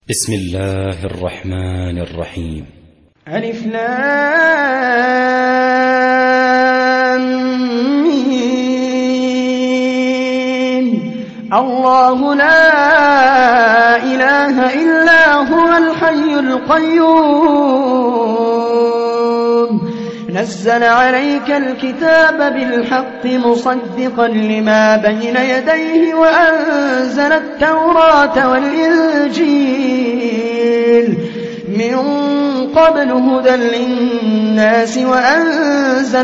بسم الله الرحمن الرحيم. ألف لام ميم. الله لا إله إلا هو الحي القيوم نزل عليك الكتاب بالحق مصدقا لما بين يديه وأنزل التوراة والإنجيل من قبل هدى للناس وأنزل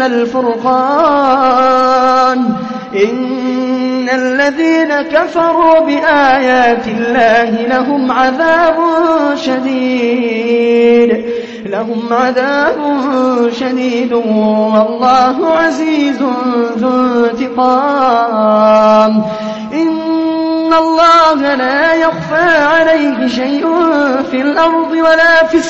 الفرقان إن الذين كفروا بآيات الله لهم عذاب شديد والله عزيز ذو انتقام. إن الله لا يخفى عليه شيء في الأرض ولا في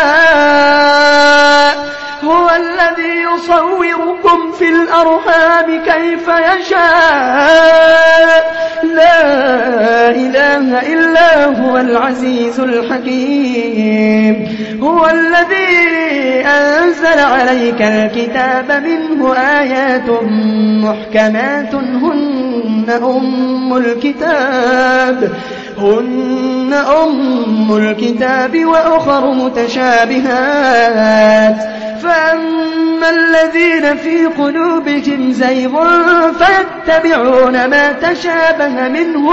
السماء هو الذي يصوركم في الأرحام كيف يشاء لا إله إلا هو العزيز الحكيم. هو الذي أنزل عليك الكتاب منه آيات محكمات هن أم الكتاب وأخر متشابهات فأما الذين في قلوبهم زيغ فيتبعون ما تشابه منه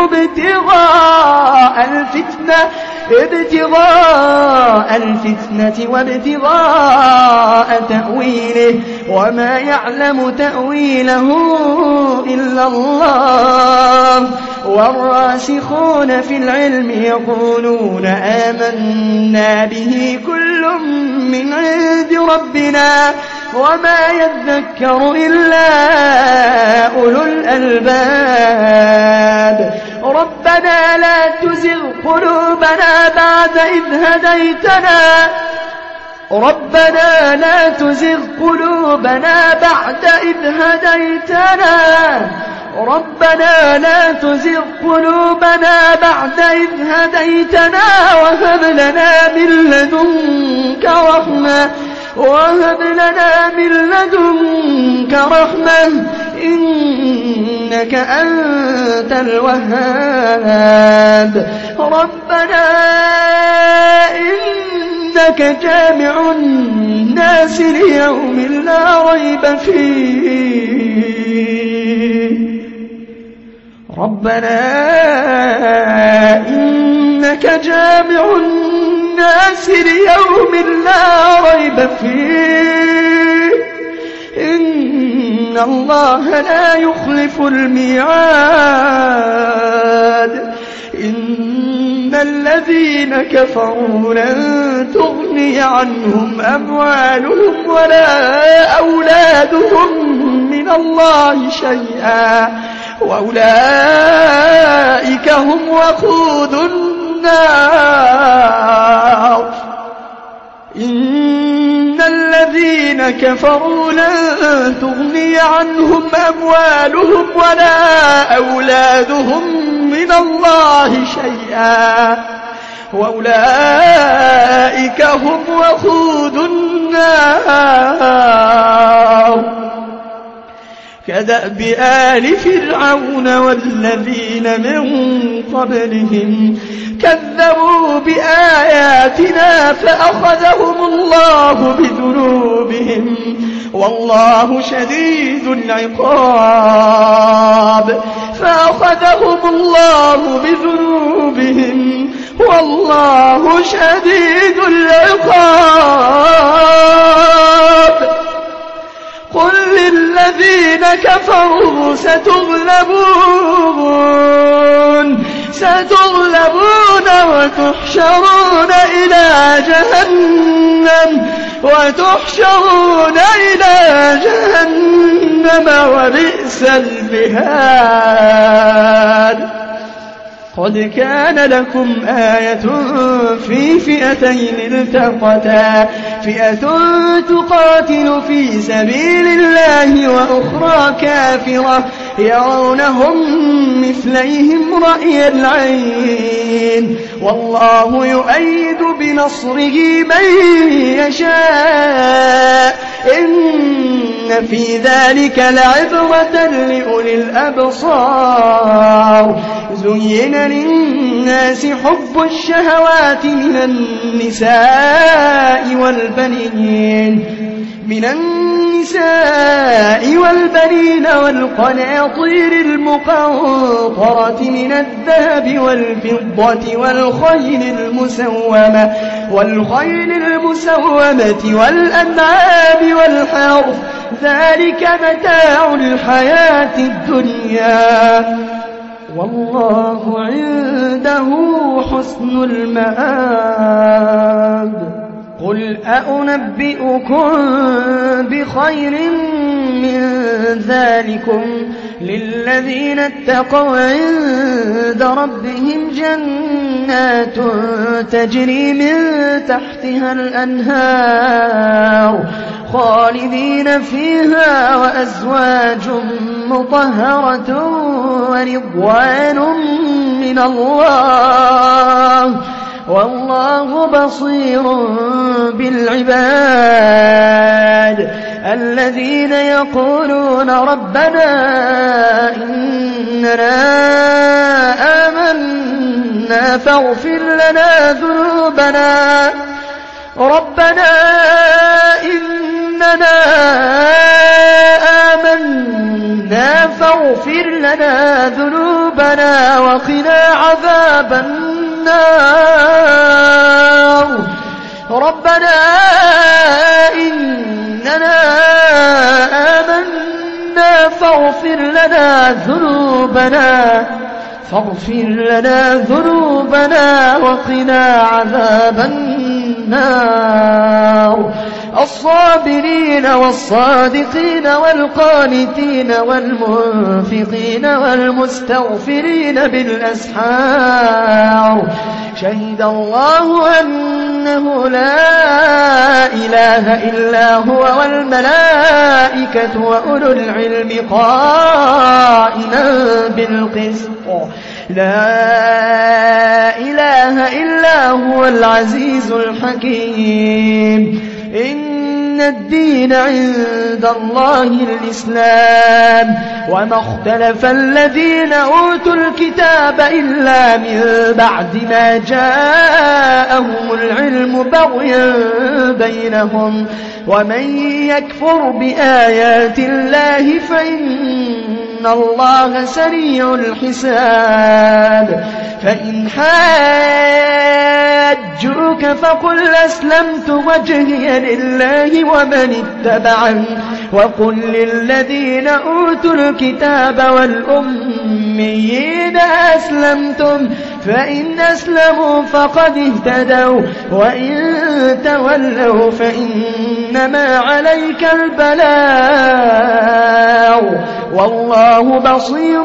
ابتغاء الفتنة وابتغاء تأويله وما يعلم تأويله إلا الله. والراسخون في العلم يقولون آمنا به كل من عند ربنا وما يذكر إلا أولو الألباب. ربنا لا تزغ قلوبنا بعد إذ هديتنا وهب لنا من لدنك رحمة إنك أنت الوهاب. ربنا إنك جامع الناس ليوم لا ريب فيه. إن الله لا يخلف الميعاد. إن الذين كفروا لن تغني عنهم أموالهم ولا أولادهم من الله شيئا وأولئك هم وقود النار. إن الذين كفروا لن تغني عنهم أموالهم ولا أولادهم من الله شيئا وأولئك هم وقود النار. كدأب آل فرعون والذين من قبلهم كذبوا بآياتنا فأخذهم الله بذنوبهم والله شديد العقاب. قل للذين كفروا ستغلبون وتحشرون إلى جهنم وبئس المهاد. قد كان لكم آية في فئتين التقتا فئة تقاتل في سبيل الله وأخرى كافرة يرونهم مثليهم رأي العين والله يؤيد بنصره من يشاء إن في ذلك لعبرة لأولي الأبصار زين للناس حب الشهوات من النساء والبنين والقناطير المقنطرة من الذهب والفضة والخيل المسومة والأنعام والحرث ذلك متاع الحياة الدنيا والله عنده حسن المآب قل أنبئكم بخير من ذلكم للذين اتقوا عند ربهم جنات تجري من تحتها الأنهار خالدين فيها وأزواج مطهرة ورضوان من الله والله بصير بالعباد الذين يقولون ربنا إننا آمنا فاغفر لنا ذنوبنا وقنا عذاب النار ربنا إننا آمنا فاغفر لنا ذنوبنا وقنا عذاب النار الصابرين والصادقين والقانتين والمنفقين والمستغفرين بالأسحار شهد الله أنه لا إله إلا هو والملائكة وأولو العلم قائما بالقسط لا إله إلا هو العزيز الحكيم إن الدين عند الله الإسلام وما اختلف الذين أوتوا الكتاب إلا من بعد ما جاءهم العلم بغيا بينهم ومن يكفر بآيات الله فإن الله سريع الحساب فإن حاجوك فقل أسلمت وجهي لله ومن اتبعني وقل للذين أوتوا الكتاب والأميين أسلمتم فإن أسلموا فقد اهتدوا وإن تولوا فإنما عليك البلاغ والله بصير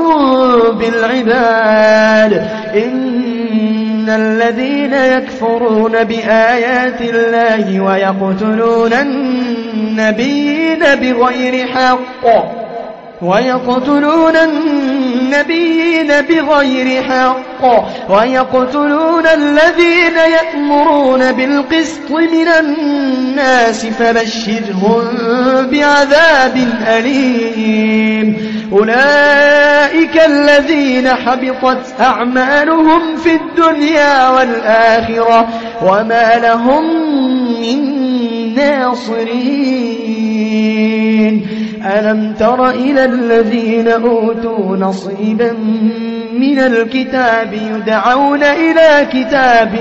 بالعباد إن الذين يكفرون بآيات الله ويقتلون النبيين بغير حق ويقتلون الذين يأمرون بالقسط من الناس فبشرهم بعذاب أليم أولئك الذين حبطت أعمالهم في الدنيا والآخرة وما لهم من ناصرين ألم تر إلى الذين أوتوا نصيبا من الكتاب يدعون إلى كتاب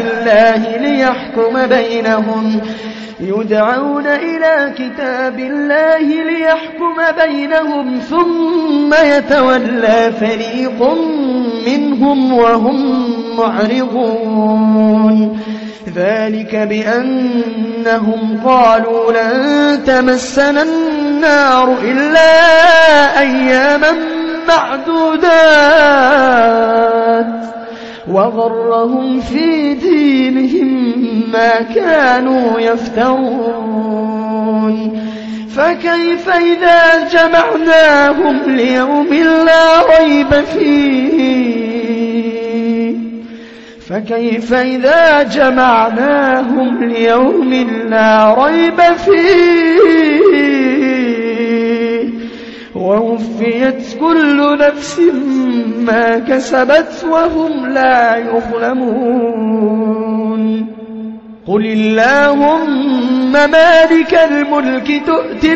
الله ليحكم بينهم ثم يتولى فريق منهم وهم معرضون ذلك بأنهم قالوا لن تمسنا النار إلا أياما معدودات وغرهم في دينهم ما كانوا يفترون فكيف إذا جمعناهم ليوم لا ريب فيه فكيف إذا جمعناهم ليوم لا ريب فيه ووفيت كل نفس ما كسبت وهم لا يظلمون قل اللهم مالك الملك تؤتي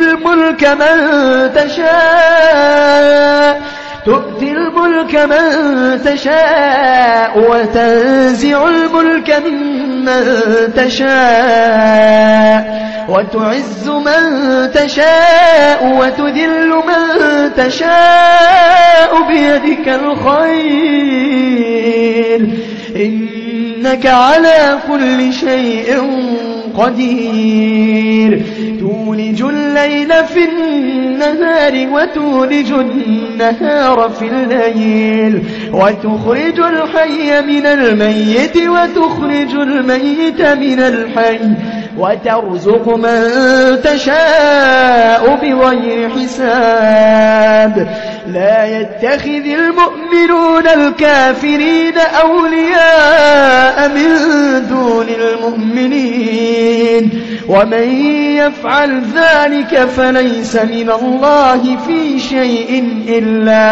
الملك من تشاء وتنزع الملك ممن تشاء وتعز من تشاء وتذل من تشاء بيدك الخير إنك على كل شيء قدير تولج الليل في النهار وتولج النهار في الليل وتخرج الحي من الميت وتخرج الميت من الحي وترزق من تشاء بغير حساب لا يتخذ المؤمنون الكافرين أولياء من دون المؤمنين ومن يفعل ذلك فليس من الله في شيء إلا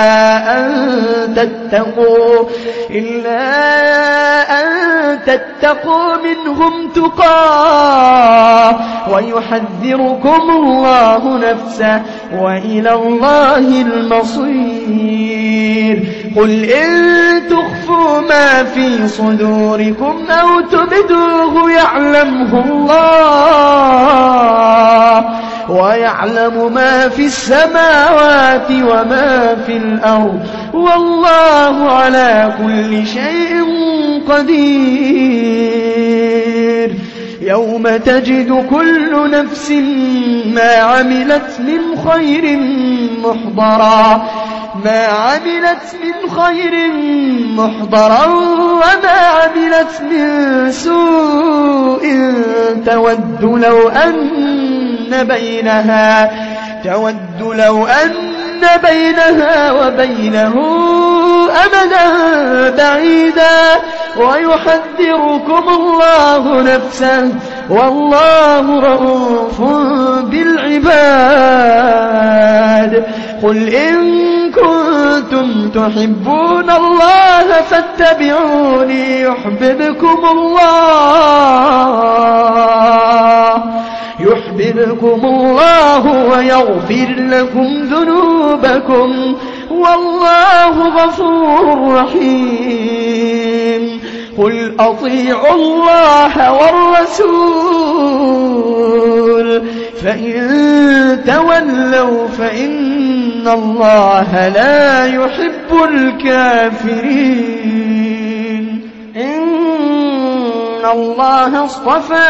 أن تتقوا منهم تقاه ويحذركم الله نفسه وإلى الله المصير قل إن تخفوا ما في صدوركم أو تبدوه يعلمه الله ويعلم ما في السماوات وما في الأرض والله على كل شيء قدير يوم تجد كل نفس ما عملت من خير محضرا وما عملت من سوء تود لو أن بينها وبينه أمدا بعيدا ويحذركم الله نفسه والله رؤوف بالعباد قل إن كنتم تحبون الله فاتبعوني يحببكم الله ويغفر لكم ذنوبكم والله غفور رحيم قل أطيعوا الله والرسول فإن تولوا فإن الله لا يحب الكافرين إن الله اصطفى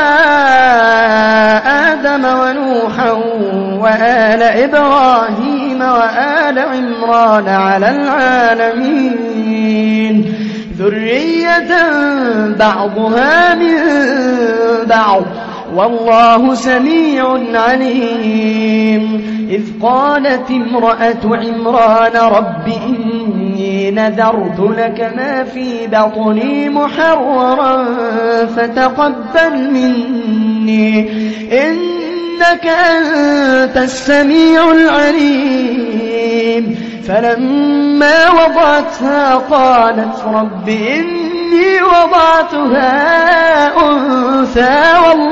آدم ونوحا وآل إبراهيم وآل عمران على العالمين ذرية بعضها من بعض والله سميع عليم إذ قالت امرأة عمران رب إني نذرت لك ما في بطني محررا فتقبل مني إنك أنت السميع العليم فلما وضعتها قالت رب إني وضعتها أنثى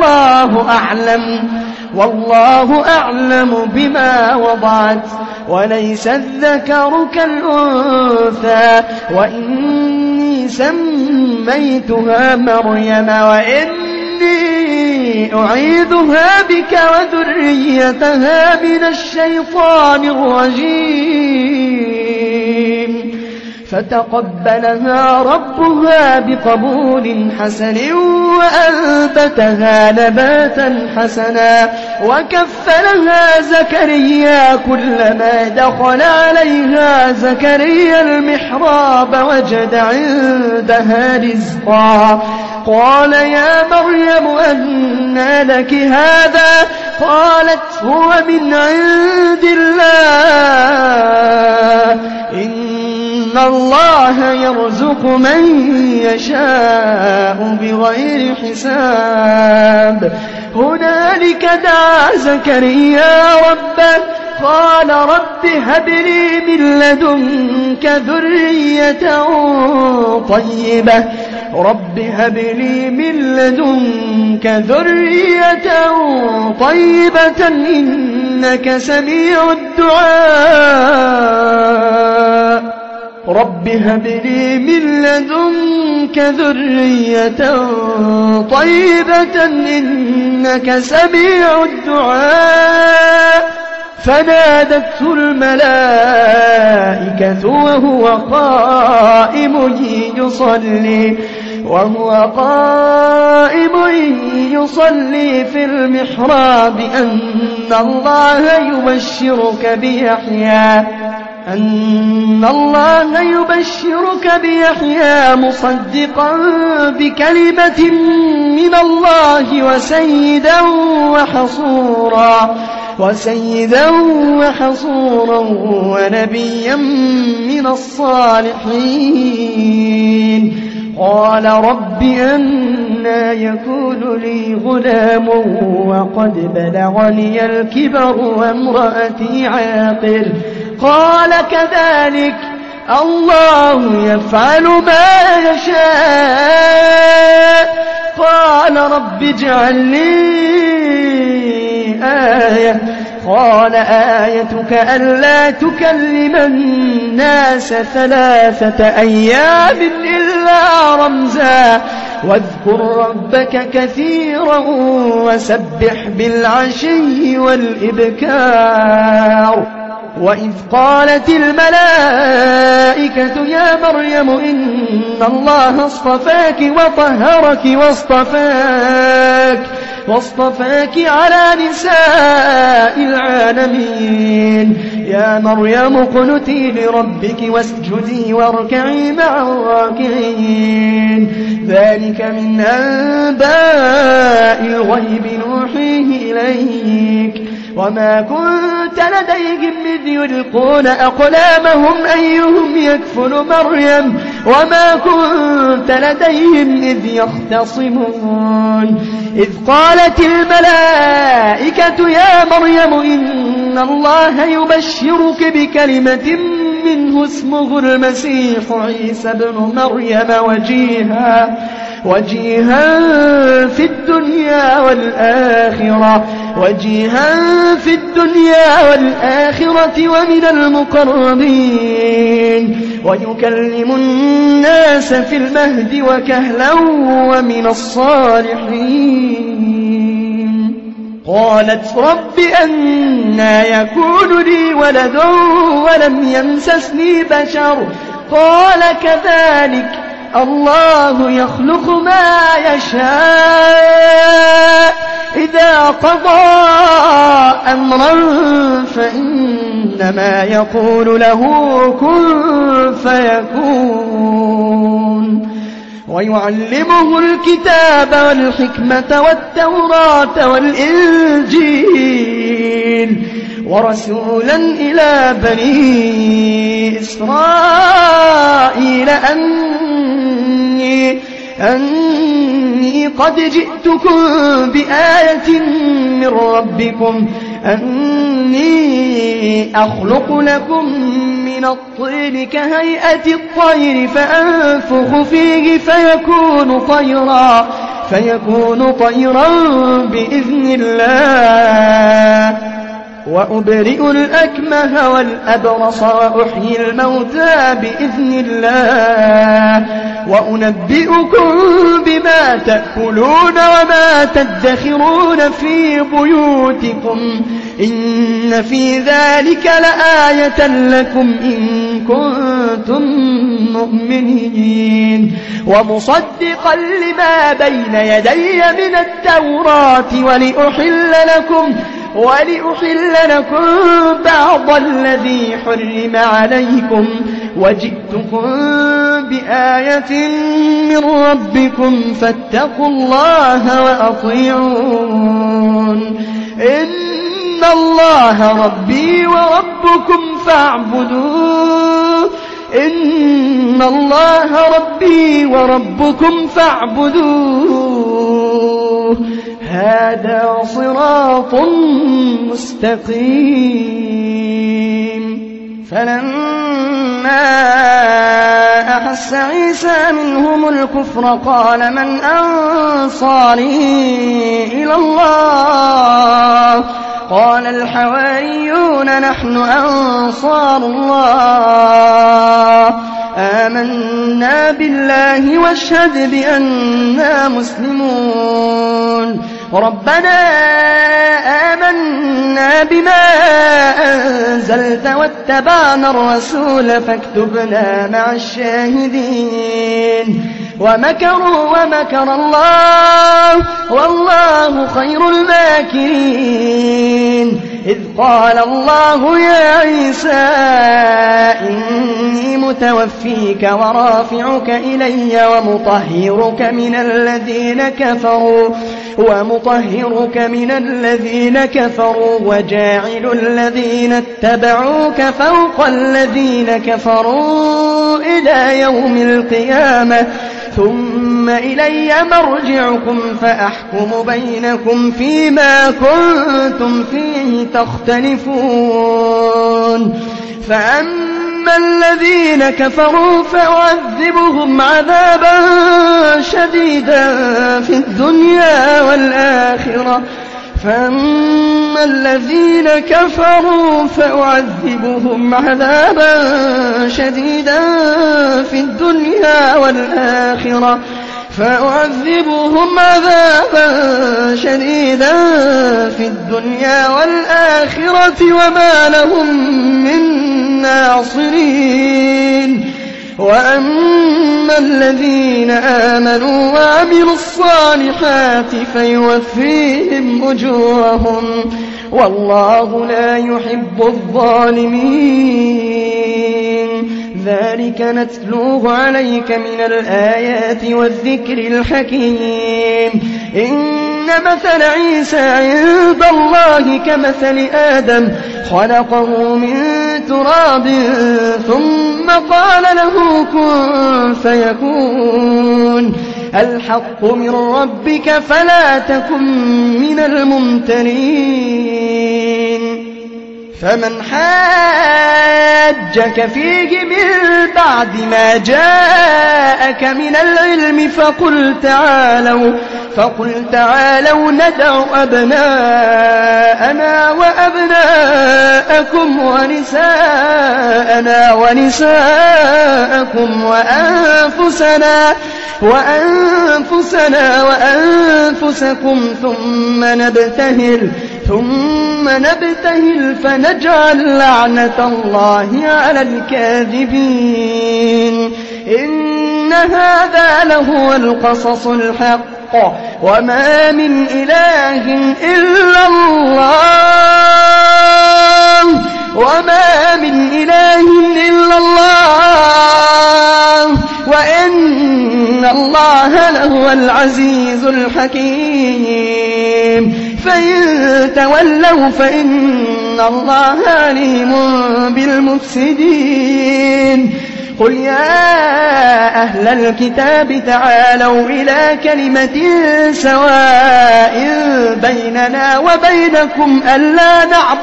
والله أعلم بما وضعت وليس الذكر كالأنثى وإني سميتها مريم وإني أعيذها بك وذريتها من الشيطان الرجيم فتقبلها ربها بقبول حسن وأنبتها نباتا حسنا وكفلها زكريا كلما دخل عليها زكريا المحراب وجد عندها رزقا قال يا مريم أنى لك هذا قالت هو من عند الله إن الله يرزق من يشاء بغير حساب هنالك دعا زكريا ربه قال رب هب لي من لدنك ذرية طيبة رب هب لي من لدنك ذرية طيبة إنك سميع الدعاء رب هب لي من لدنك ذرية طيبة إنك سميع الدعاء فنادته الملائكة وهو قائم يصلي في المحراب أن الله يبشرك بيحيى مصدقا بكلمة من الله وسيدا وحصورا ونبيا من الصالحين قال رب أنى يكون لي غلام وقد بلغني الكبر وامرأتي عاقر قال كذلك الله يفعل ما يشاء قال رب اجعل لي آية قال آيتك ألا تكلم الناس 3 أيام إلا رمزا واذكر ربك كثيرا وسبح بالعشي والإبكار وإذ قالت الملائكة يا مريم إن الله اصطفاك وطهرك واصطفاك على نساء العالمين يا مريم اقنتي لربك واسجدي واركعي مع الراكعين ذلك من أنباء الغيب نوحيه إليك وما كنت لديهم إذ يلقون أقلامهم أيهم يكفل مريم وما كنت لديهم إذ يختصمون إذ قالت الملائكة يا مريم إن الله يبشرك بكلمة منه اسمه المسيح عيسى بن مريم وجيها في الدنيا والآخرة ومن المقربين ويكلم الناس في المهد وكهلا ومن الصالحين قالت رب أنى يكون لي ولد ولم يمسسني بشر قال كذلك الله يخلق ما يشاء إذا قضى أمرا فإنما يقول له كن فيكون ويعلمه الكتاب والحكمة والتوراة والإنجيل ورسولا إلى بني إسرائيل أني قد جئتكم بآية من ربكم أني أخلق لكم من الطين كهيئة الطير فأنفخ فيه فيكون طيرا بإذن الله وأبرئ الأكمه والأبرص وأحيي الموتى بإذن الله وأنبئكم بما تأكلون وما تدخرون في بيوتكم إن في ذلك لآية لكم إن كنتم مؤمنين ومصدقا لما بين يدي من التوراة ولأحل لكم بعض الذي حرم عليكم وجئتكم بآية من ربكم فاتقوا الله وأطيعون إن الله ربي وربكم فاعبدوه إن الله ربي وربكم فاعبدوه هذا صراط مستقيم فلما أحس عيسى منهم الكفر قال من أنصاري إلى الله قال الحواريون نحن أنصار الله آمنا بالله واشهد بأننا مسلمون ربنا آمنا بما أنزلت واتبعنا الرسول فاكتبنا مع الشاهدين ومكروا ومكر الله والله خير الماكرين إذ قال الله يا عيسى إني متوفيك ورافعك إلي ومطهرك من الذين كفروا وجاعل الذين اتبعوك فوق الذين كفروا إلى يوم القيامة ثم إلي مرجعكم فأحكم بينكم فيما كنتم فيه تختلفون فأما الذين كفروا فأعذبهم عذابا شديدا في الدنيا والآخرة فأما الذين كفروا فأعذبهم عذابا شديدا في الدنيا والآخرة وما لهم من ناصرين وأما الذين آمنوا وعملوا الصالحات فيوفيهم أجورهم والله لا يحب الظالمين ذلك نتلوه عليك من الآيات والذكر الحكيم إن مثل عيسى عند الله كمثل آدم خلقه من تراب ثم قال له كن فيكون الحق من ربك فلا تكن من الممترين فمن حاجك فيه من بعد ما جاءك من العلم فقل تعالوا ندع أبناءنا وأبناءكم ونساءنا ونساءكم وأنفسنا وأنفسكم ثم نبتهل فنجعل لعنة الله على الكاذبين إن هذا لهو القصص الحق وما من إله إلا الله وإن الله لهو العزيز الحكيم فإن تولوا فإن الله عليم بالمفسدين قل يا أهل الكتاب تعالوا إلى كلمة سواء بيننا وبينكم ألا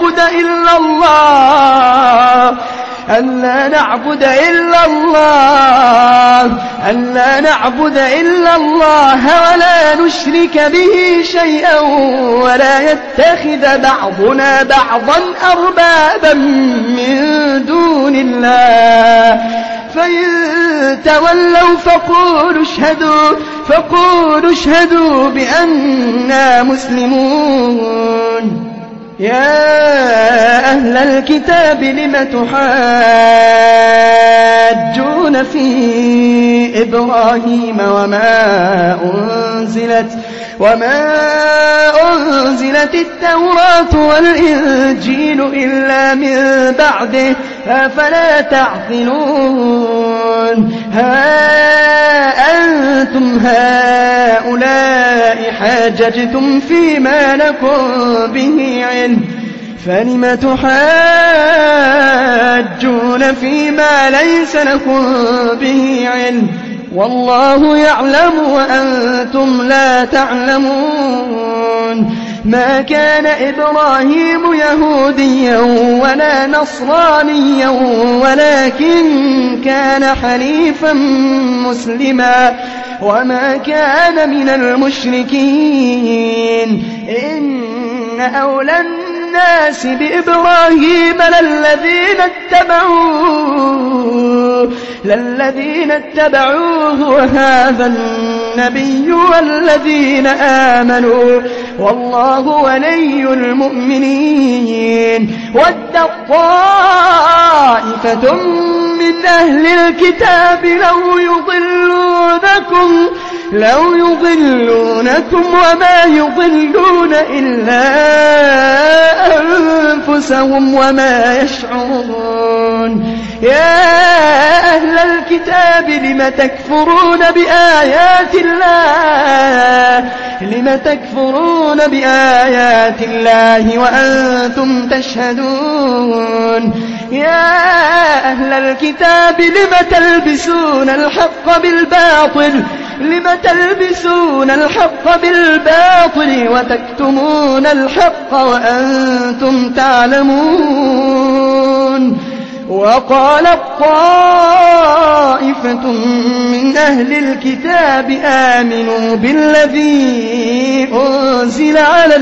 نعبد إلا الله ولا نشرك به شيئا ولا يتخذ بعضنا بعضا أربابا من دون الله فإن تولوا فقولوا اشهدوا بأننا مسلمون يا أهل الكتاب لم تحاجون في إبراهيم وما أنزلت التوراة والإنجيل إلا من بعده أفلا تعقلون ها أنتم هؤلاء حاججتم فيما لكم به علم فلم تحاجون فيما ليس لكم به علم والله يعلم وأنتم لا تعلمون ما كان إبراهيم يهوديا ولا نصرانيا ولكن كان حنيفا مسلما وما كان من المشركين إن أولى الناس بإبراهيم للذين اتبعوه وهذا النبي والذين آمنوا والله ولي المؤمنين ود طائفة من أهل الكتاب لو يضلونكم وما يضلون إلا أنفسهم وما يشعرون يا أهل الكتاب لم تكفرون بآيات الله وأنتم تشهدون يا أهل الكتاب لم تلبسون الحق بالباطل وتكتمون الحق وأنتم تعلمون وقالت طائفة من أهل الكتاب آمنوا بالذي أنزل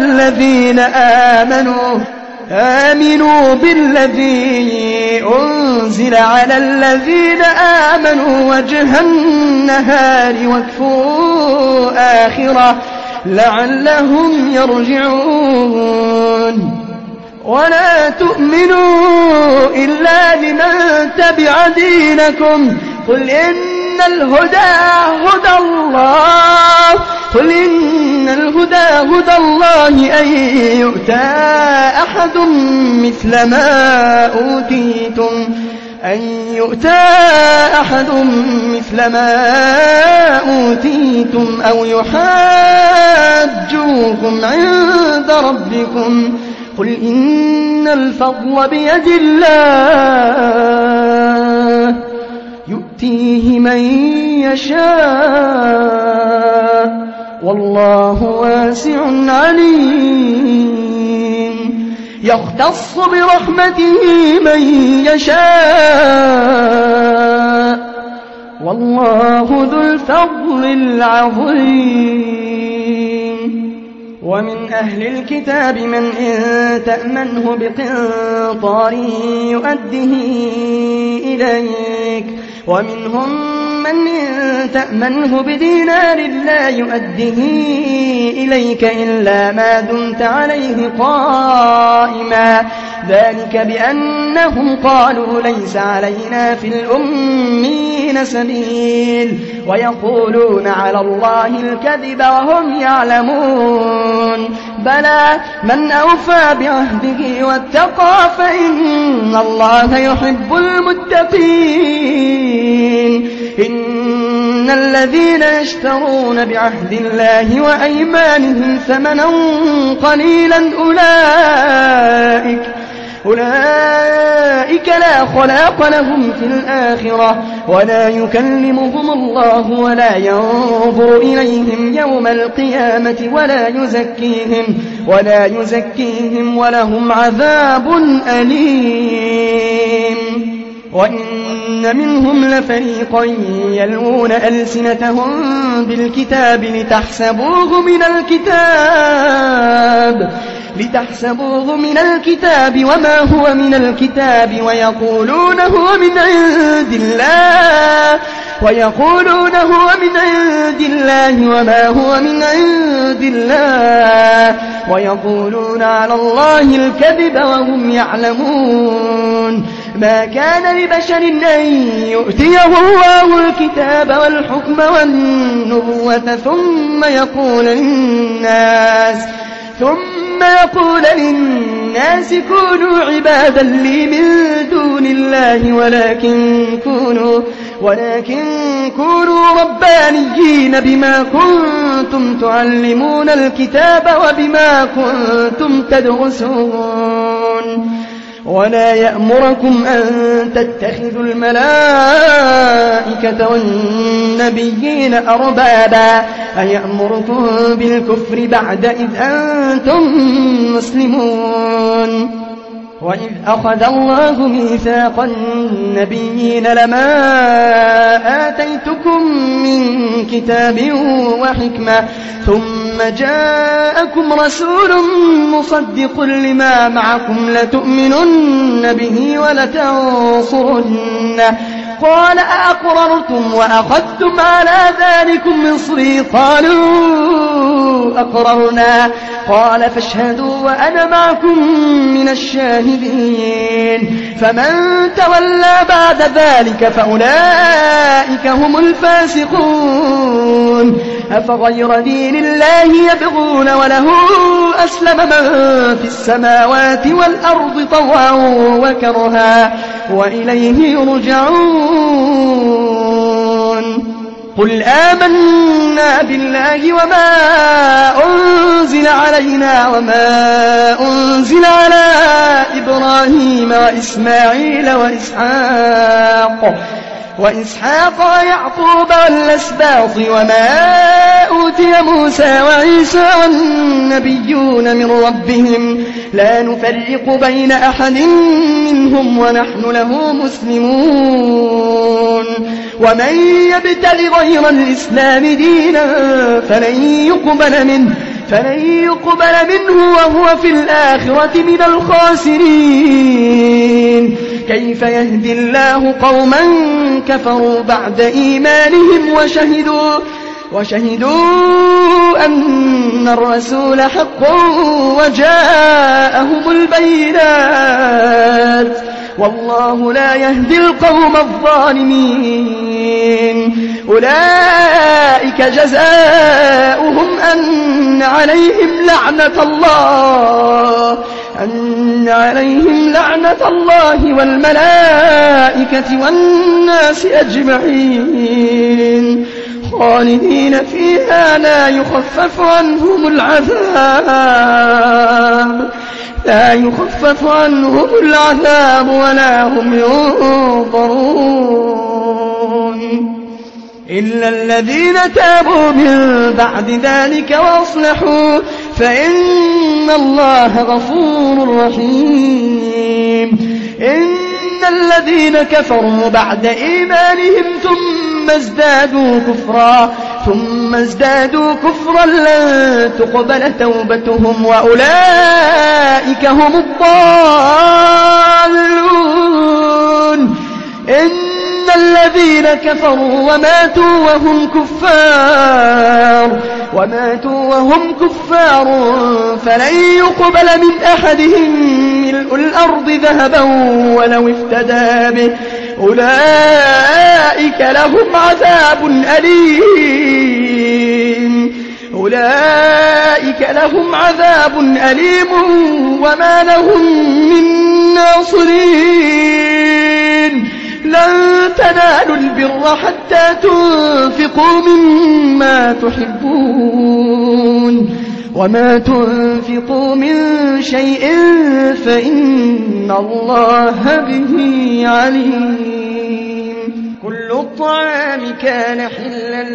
على الذين آمنوا وجه النهار واكفروا آخره لعلهم يرجعون ولا تؤمنوا إلا لمن تبع دينكم قل إن الهدى هدى الله أن يؤتى أحد مثل ما أوتيتم أو يحاجوكم عند ربكم قل إن الفضل بيد الله يؤتيه من يشاء والله واسع عليم يختص برحمته من يشاء والله ذو الفضل العظيم ومن أهل الكتاب من إن تأمنه بقنطار يؤده إليك ومنهم من إن تأمنه بدينار لا يؤده إليك إلا ما دمت عليه قائما ذلك بأنهم قالوا ليس علينا في الأمين سبيل ويقولون على الله الكذب وهم يعلمون بلى من أوفى بعهده واتقى فإن الله يحب المتقين إن الذين يشترون بعهد الله وأيمانهم ثمنا قليلا أولئك لا خلاق لهم في الآخرة ولا يكلمهم الله ولا ينظر إليهم يوم القيامة ولا يزكيهم ولهم عذاب أليم وإن منهم لفريقا يلوون ألسنتهم بالكتاب لتحسبوه من الكتاب وما هو من الكتاب ويقولون هو من عند الله وما هو من عند الله ويقولون على الله الكذب وهم يعلمون ما كان لبشر أن يؤتيه الله الكتاب والحكم والنبوة ثم يقول للناس كونوا عبادا لي من دون الله ولكن كونوا ربانيين بما كنتم تعلمون الكتاب وبما كنتم تدرسون ولا يأمركم أن تتخذوا الملائكة والنبيين أربابا أيأمركم بالكفر بعد إذ أنتم مسلمون وإذ أخذ الله ميثاق النبيين لما آتيتكم من كتاب وحكمة ثم جاءكم رسول مصدق لما معكم لتؤمنن به ولتنصرنه قال أأقررتم وأخذتم على ذلكم مصري قالوا أقررنا قال فاشهدوا وأنا معكم من الشاهدين فمن تولى بعد ذلك فأولئك هم الفاسقون أفغير دين الله يبغون وله أسلم من في السماوات والأرض طوعا وكرها وإليه يرجعون قل آمنا بالله وما أنزل علينا وما أنزل على إبراهيم وإسماعيل وإسحاق ويعقوب والأسباط وما أوتي موسى وعيسى والنبيون من ربهم لا نفرق بين أحد منهم ونحن له مسلمون ومن يبتغ غير الإسلام دينا فلن يقبل منه وهو في الآخرة من الخاسرين كيف يهدي الله قوما كفروا بعد إيمانهم وشهدوا أن الرسول حق وجاءهم البينات والله لا يهدي القوم الظالمين أولئك جزاؤهم أن عليهم لعنة الله والملائكة والناس أجمعين خالدين فيها لا يخفف عنهم العذاب ولا هم ينظرون إلا الذين تابوا من بعد ذلك وأصلحوا فإن الله غفور رحيم إن الذين كفروا بعد إيمانهم ثم ازدادوا كفرا لن تقبل توبتهم وأولئك هم الضالون إن الذين كفروا وماتوا وهم كفار فلن يقبل من أحدهم ملء الأرض ذهبا ولو افتدى به أولئك لهم عذاب أليم وما لهم من ناصرين لن تنالوا البر حتى تنفقوا مما تحبون وما تنفقوا من شيء فإن الله به عليم كل الطعام كان حلا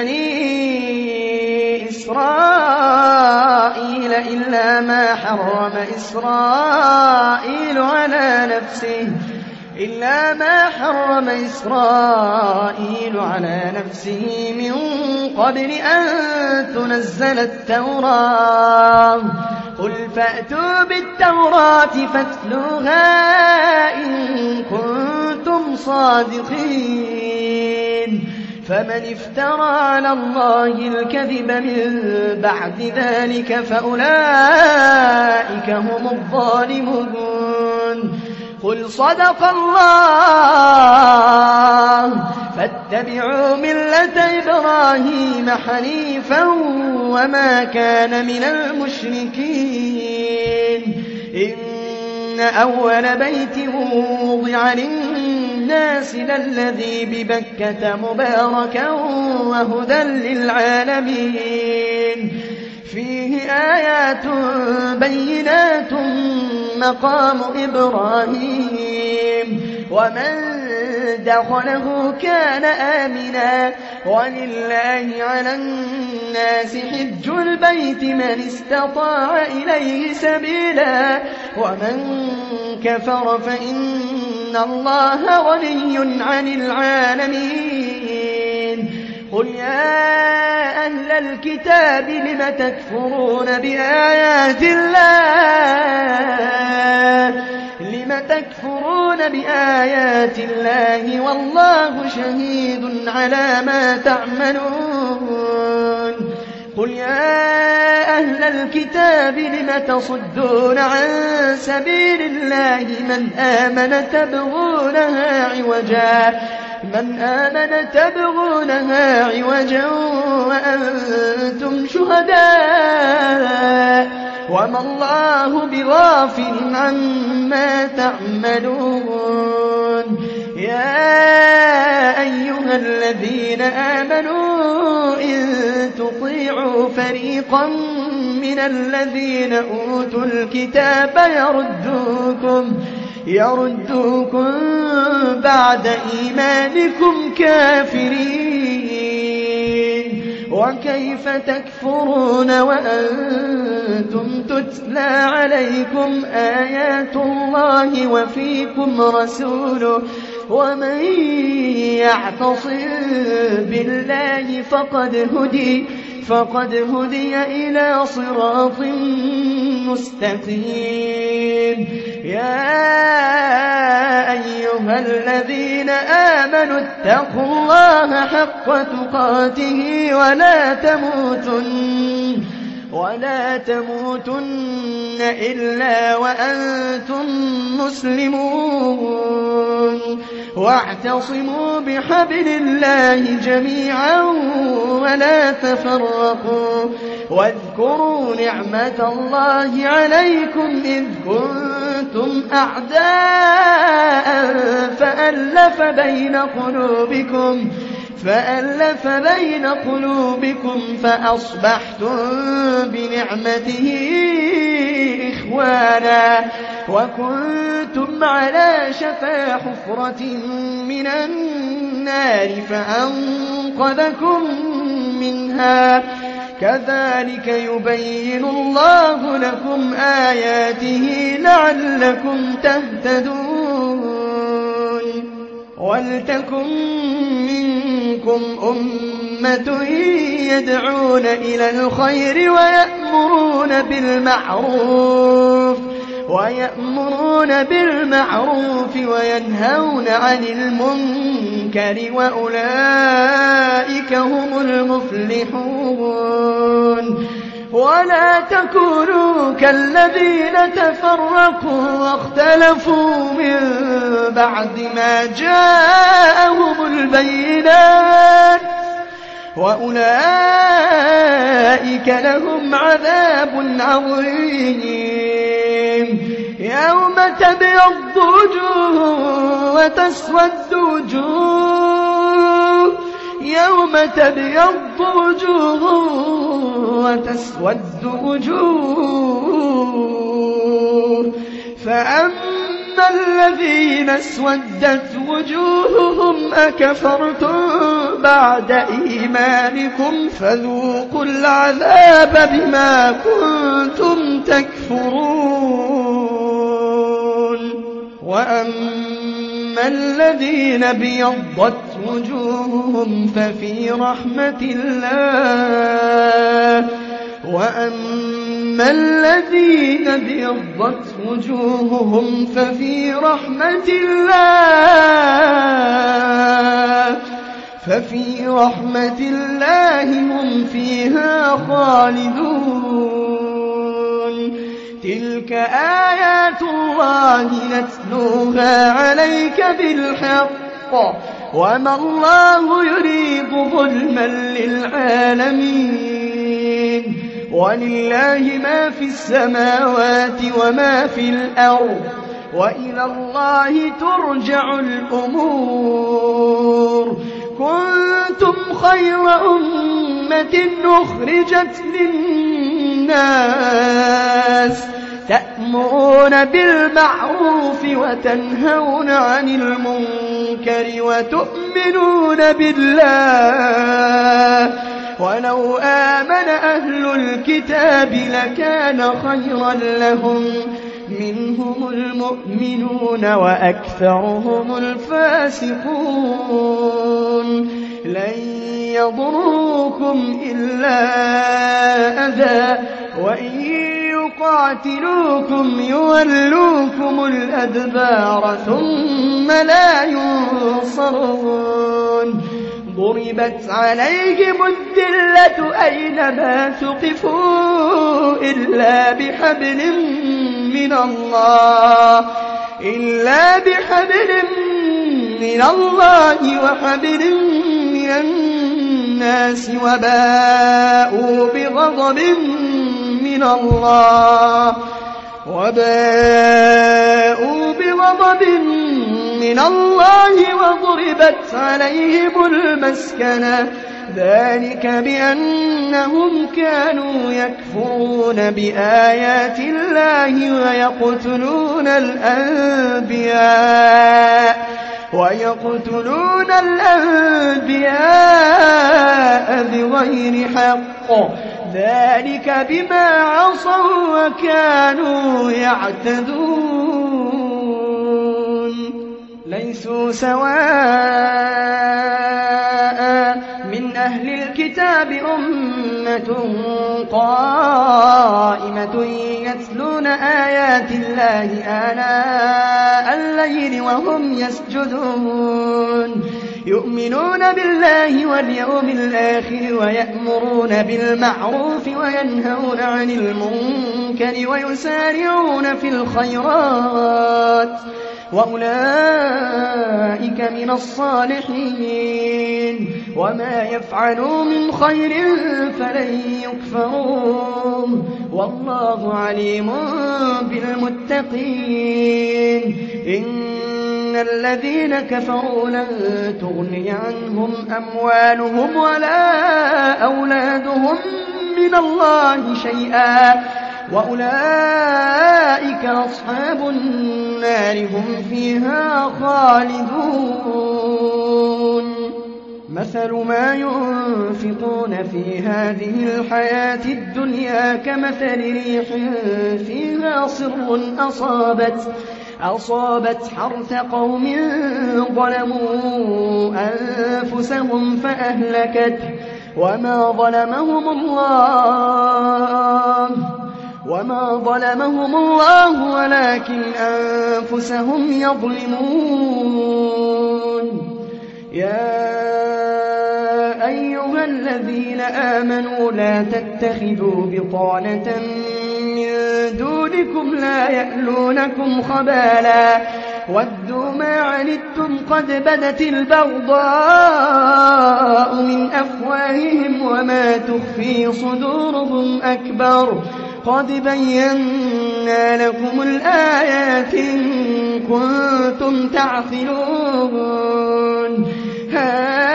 لبني إسرائيل إلا ما حرم إسرائيل على نفسه من قبل أن تنزل التوراة قل فأتوا بالتوراة فاتلوها إن كنتم صادقين فمن افترى على الله الكذب من بعد ذلك فأولئك هم الظالمون قل صدق الله فاتبعوا ملة إبراهيم حنيفا وما كان من المشركين إن أول بيت وضع للناس للذي ببكة مباركا وهدى للعالمين فيه آيات بينات مقام إبراهيم ومن دخله كان آمنا ولله على الناس حج البيت من استطاع إليه سبيلا ومن كفر فإن الله غني عن العالمين قل يا أهل الكتاب لم تكفرون بآيات الله والله شهيد على ما تعملون قل يا أهل الكتاب لم تصدون عن سبيل الله من آمن تبغونها عوجا وأنتم شهداء وما الله بغافل عما تعملون يا أيها الذين آمنوا إن تطيعوا فريقا من الذين أوتوا الكتاب يردوكم بعد إيمانكم كافرين وكيف تكفرون وأنتم تتلى عليكم آيات الله وفيكم رسوله ومن يعتصم بالله فقد هدي إلى صراط مستقيم يا أيها الذين آمنوا اتقوا الله حق تقاته ولا تموتن إلا وأنتم مسلمون واعتصموا بحبل الله جميعا ولا تفرقوا واذكروا نعمة الله عليكم إذ كنتم أعداء فألف بين قلوبكم فأصبحتم بنعمته إخوانا وكنتم على شفا حفرة من النار فأنقذكم منها كذلك يبين الله لكم آياته لعلكم تهتدون ولتكن منكم أمة يدعون إلى الخير ويأمرون بالمعروف وينهون عن المنكر وأولئك هم المفلحون ولا تكونوا كالذين تفرقوا واختلفوا من بعد ما جاءهم البينات وأولئك لهم عذاب عظيم يوم تبيض وجوه وتسود وجوه فأما الذين اسودت وجوههم أكفرتم بعد إيمانكم فذوقوا العذاب بما كنتم تكفرون وأما الذين بيضت وجوههم ففي رحمة الله وأما الذين ابيضت وجوههم ففي رحمة الله هم فيها خالدون تلك آيات الله نتلوها عليك بالحق وما الله يريد ظلما للعالمين ولله ما في السماوات وما في الأرض وإلى الله ترجع الأمور. كنتم خير أمة أخرجت للناس تأمرون بالمعروف وتنهون عن المنكر وتؤمنون بالله. ولو آمن أهل الكتاب لكان خيرا لهم منهم المؤمنون وأكثرهم الفاسقون. لن يضروكم إلا أذى وإن يقاتلوكم يولوكم الأدبار ثم لا ينصرون. ضربت عليهم الذلة أينما ثقفوا إلا بحبل من الله وحبل من الناس وباءوا بغضب من الله وضربت عليهم المسكنة. ذلك بأنهم كانوا يكفرون بآيات الله ويقتلون الأنبياء بغير حق. ذلك بما عصوا وكانوا يعتدون. ليسوا سواء من أهل الكتاب أمة قائمة يتلون آيات الله آناء الليل وهم يسجدون. يؤمنون بالله واليوم الآخر ويأمرون بالمعروف وينهون عن المنكر ويسارعون في الخيرات وأولئك من الصالحين. وما يفعلوا من خير فلن يكفروه والله عليم بالمتقين. إن الذين كفروا لن تغني عنهم أموالهم ولا أولادهم من الله شيئا وأولئك أصحاب النار هم فيها خالدون. مثل ما ينفقون في هذه الحياة الدنيا كمثل ريح فيها صر أصابت حرث قوم ظلموا أنفسهم فأهلكته وما ظلمهم الله ولكن أنفسهم يظلمون. يا أيها الذين آمنوا لا تتخذوا بطانة من دونكم لا يألونكم خبالا ودوا ما عنتم قد بدت البغضاء من أفواههم وما تخفي صدورهم أكبر. قد بينا لكم الآيات إن كنتم تعقلون. ها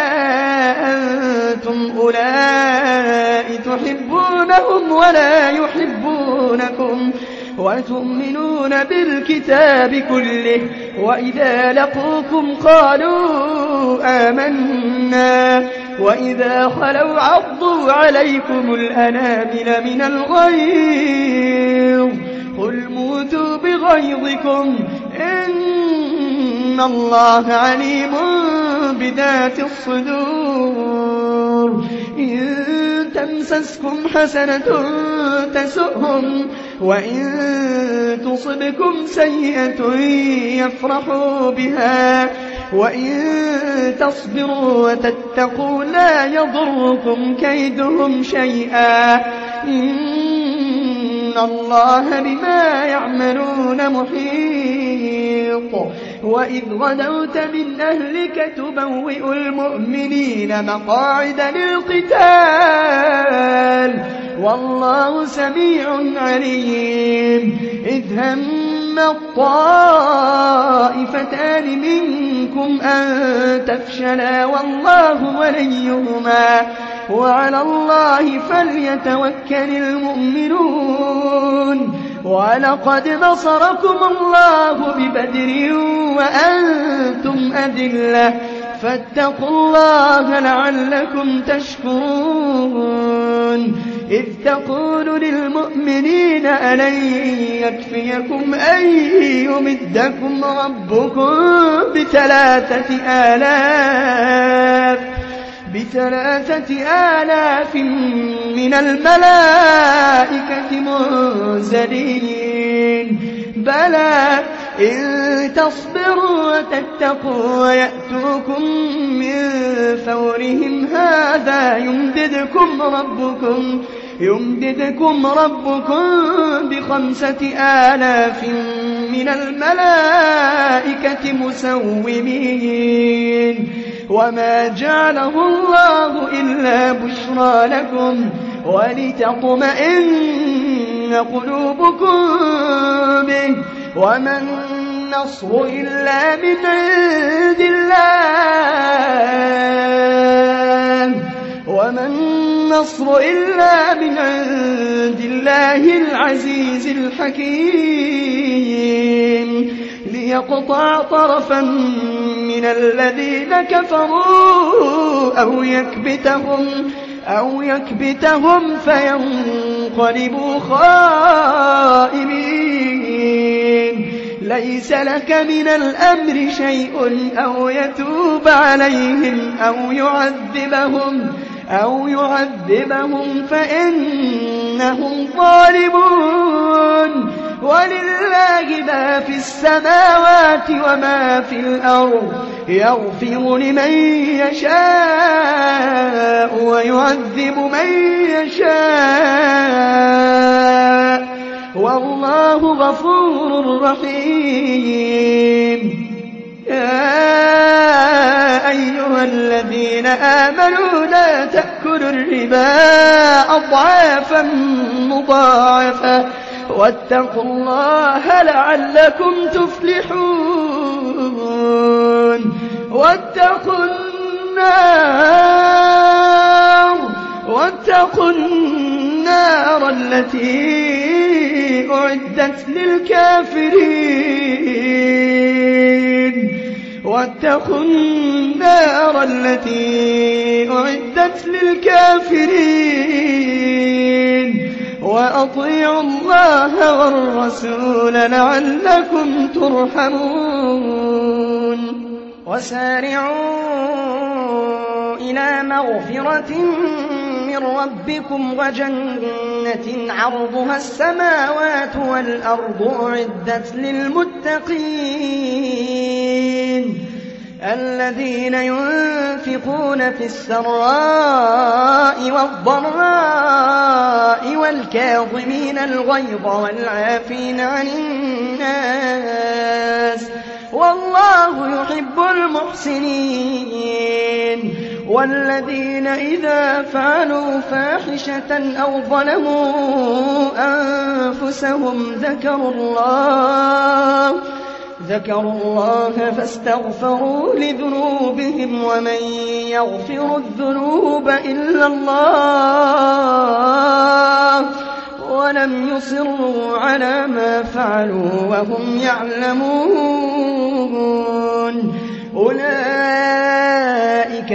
أنتم أولئك تحبونهم ولا يحبونكم وتؤمنون بالكتاب كله وإذا لقوكم قالوا آمنا وإذا خلوا عضوا عليكم الأنامل من الغيظ قل موتوا بغيظكم إن الله عليم بذات الصدور. إن تمسسكم حسنة تسؤهم وإن تصبكم سيئة يفرحوا بها وإن تصبروا وتتقوا لا يضركم كيدهم شيئا إن الله بما يعملون محيط. وإذ غدوت من أهلك تبوئ المؤمنين مقاعد للقتال والله سميع عليم. إذ هم الطائفتان منكم أن تفشلا والله وليهما وعلى الله فليتوكل المؤمنون ولقد نصركم الله ببدر وأنتم أذلة فاتقوا الله لعلكم تشكرون إذ تقول للمؤمنين ألن يكفيكم أن يمدكم ربكم ب3,000 من الملائكة منزلين بلى إن تصبروا وتتقوا ويأتوكم من فورهم هذا يمددكم ربكم ب5,000 من الملائكة مسومين وما جعله الله إلا بشرى لكم ولتطمئن قلوبكم به وما النصر إلا من عند الله العزيز الحكيم ليقطع طرفا من الذين كفروا أو يكبتهم فينقلبوا خائبين ليس لك من الأمر شيء أو يتوب عليهم أو يعذبهم فإنهم ظالمون ولله ما في السماوات وما في الأرض يغفر لمن يشاء ويعذب من يشاء والله غفور رحيم يا أيها الذين آمنوا لا تأكلوا الربا أضعافا مضاعفة واتقوا الله لعلكم تفلحون واتقوا النار التي أعدت للكافرين وأطيعوا الله والرسول لعلكم ترحمون وسارعوا إلى مغفرة من ربكم وجنة عرضها السماوات والأرض أعدت للمتقين الذين ينفقون في السراء والضراء والكاظمين الغيظ والعافين عن الناس والله يحب المحسنين والذين إذا فعلوا فاحشة أو ظلموا أنفسهم ذكروا الله فاستغفروا لذنوبهم ومن يغفر الذنوب إلا الله ولم يصروا على ما فعلوا وهم يعلمون أولئك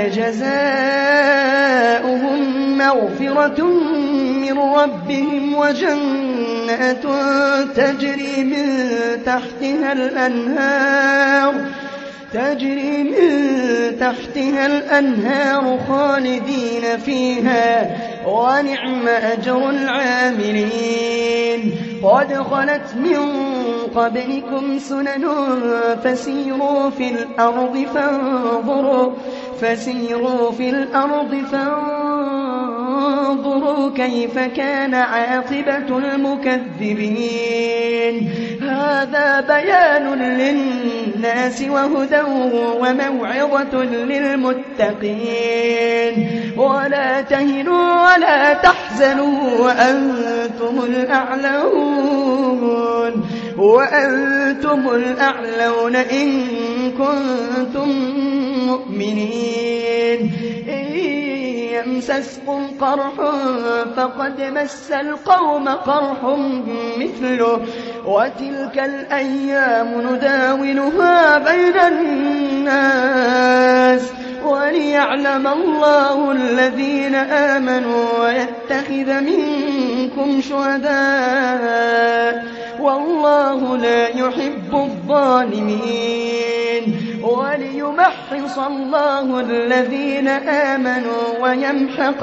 جزاؤهم مغفرة من ربهم وجنات تجري من تحتها الأنهار خالدين فيها ونعم أجر العاملين قد خلت من قبلكم سنن فسيروا في الأرض فانظروا كيف كان عاقبة المكذبين هذا بيان للناس وهدى وموعظة للمتقين ولا تهنوا ولا تحزنوا وأنتم الأعلون وأنتم الأعلون إن كنتم مؤمنين إن يمسسكم قرح فقد مس القوم قرح مثله وتلك الأيام نداولها بين الناس وليعلم الله الذين آمنوا ويتخذ منكم شهداء والله لا يحب الظالمين وليمحص الله الذين آمنوا ويمحق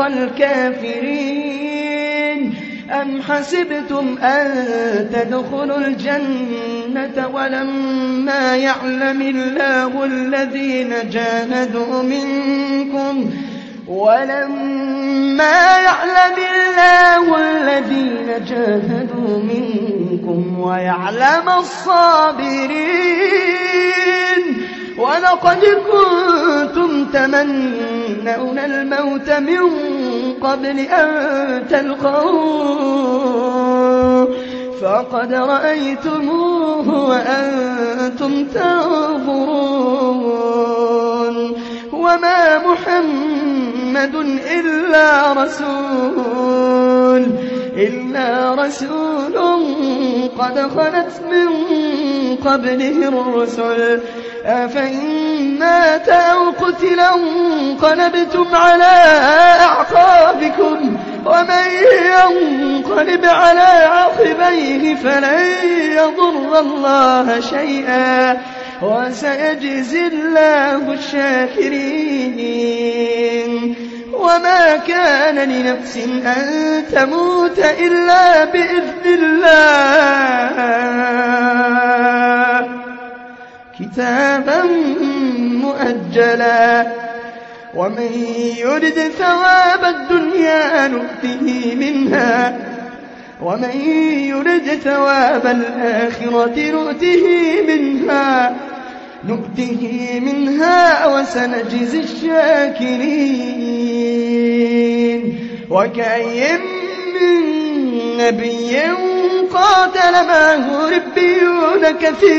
الكافرين أم حسبتم أن تدخلوا الجنة ولما يعلم الله الذين جاهدوا منكم ويعلم الصابرين ولقد كنتم تمنون الموت من قبل أن تلقوه فقد رأيتموه وأنتم تنظرون وما محمد إلا رسول قد خلت من قبله الرسل أفإن مات أو قتل انقلبتم على أعقابكم ومن ينقلب على عقبيه فلن يضر الله شيئا وسيجزي الله الشاكرين وما كان لنفس أن تموت إلا بإذن الله كتابا مؤجلا ومن يرد ثواب الدنيا ومن يرد ثواب الآخرة نؤته منها وسنجزي الشاكرين وكأين من نبي قاتل معه ربيون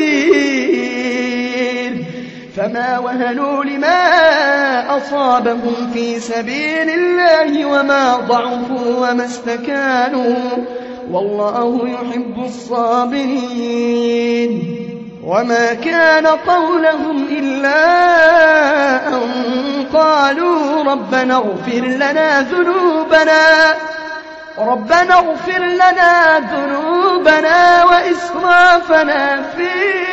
كثير فما وهنوا لما أصابهم في سبيل الله وما ضعفوا وما استكانوا والله يحب الصابرين وما كان قولهم إلا أن قالوا ربنا اغفر لنا ذنوبنا وإسرافنا في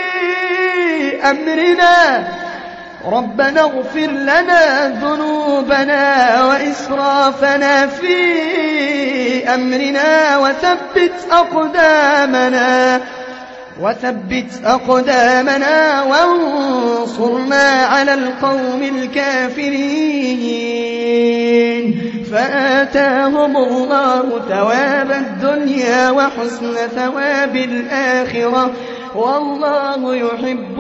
أمرنا وثبت أقدامنا وانصرنا على القوم الكافرين فآتاهم الله ثواب الدنيا وحسن ثواب الآخرة والله يحب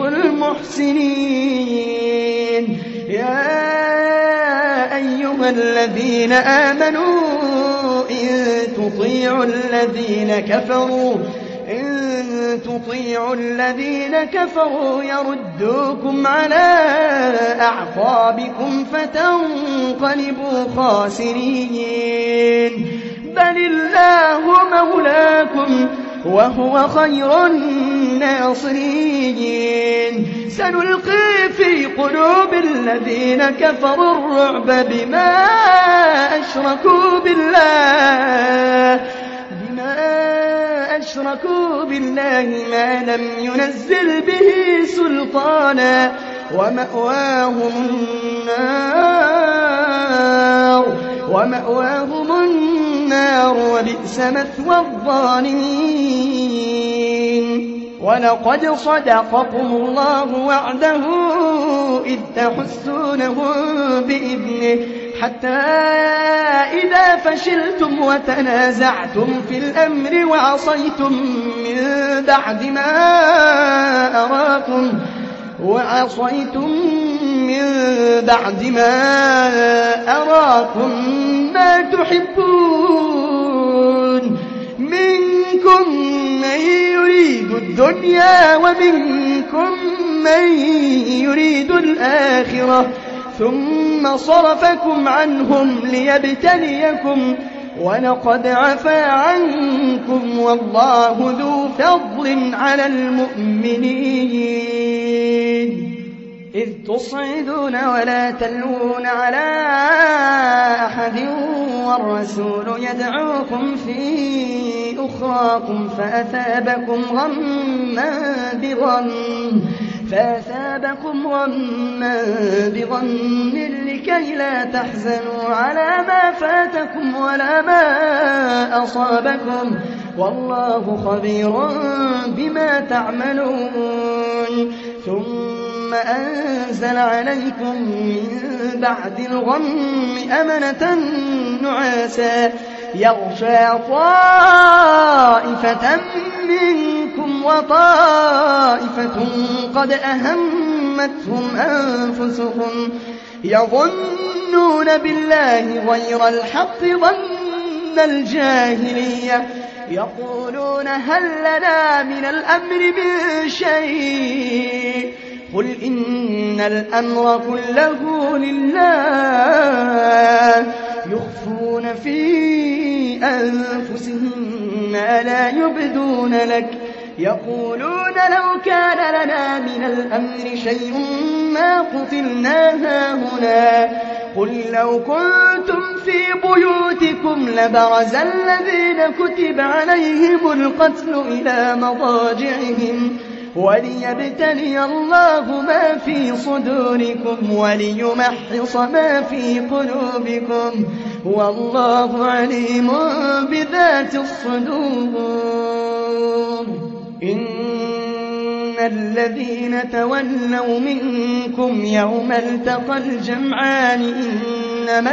المحسنين يا أيها الذين آمنوا إن تطيعوا الذين كفروا يردوكم على أعقابكم فتنقلبوا خاسرين بل الله مولاكم وهو خير الناصرين سنلقي في قلوب الذين كفروا الرعب بما أشركوا بالله ما لم ينزل به سلطانا ومأواهم النار وبئس مثوى الظالمين ولقد صدقكم الله وعده إذ تحسونهم بإذنه حتى إذا فشلتم وتنازعتم في الأمر وعصيتم من بعد ما أراكم ما تحبون منكم من يريد الدنيا ومنكم من يريد الآخرة ثم صرفكم عنهم ليبتليكم ولقد عفا عنكم والله ذو فضل على المؤمنين إذ تصعدون ولا تلوون على أحد والرسول يدعوكم في أخراكم فأثابكم غما بغم لكي لا تحزنوا على ما فاتكم ولا ما أصابكم والله خبير بما تعملون ثم أنزل عليكم من بعد الغم أمنة نعاسا يغشى طائفة منكم وطائفة قد أهمتهم أنفسهم يظنون بالله غير الحق ظن الجاهلية يقولون هل لنا من الأمر من شيء قل إن الأمر كله لله يخفون في أنفسهم ما لا يبدون لك يقولون لو كان لنا من الأمر شيء ما قتلنا هاهنا قل لو كنتم في بيوتكم لبرز الذين كتب عليهم القتل إلى مضاجعهم وليبتلي الله ما في صدوركم وليمحص ما في قلوبكم والله عليم بذات الصدور إن الذين تولوا منكم يوم التقى الجمعان إنما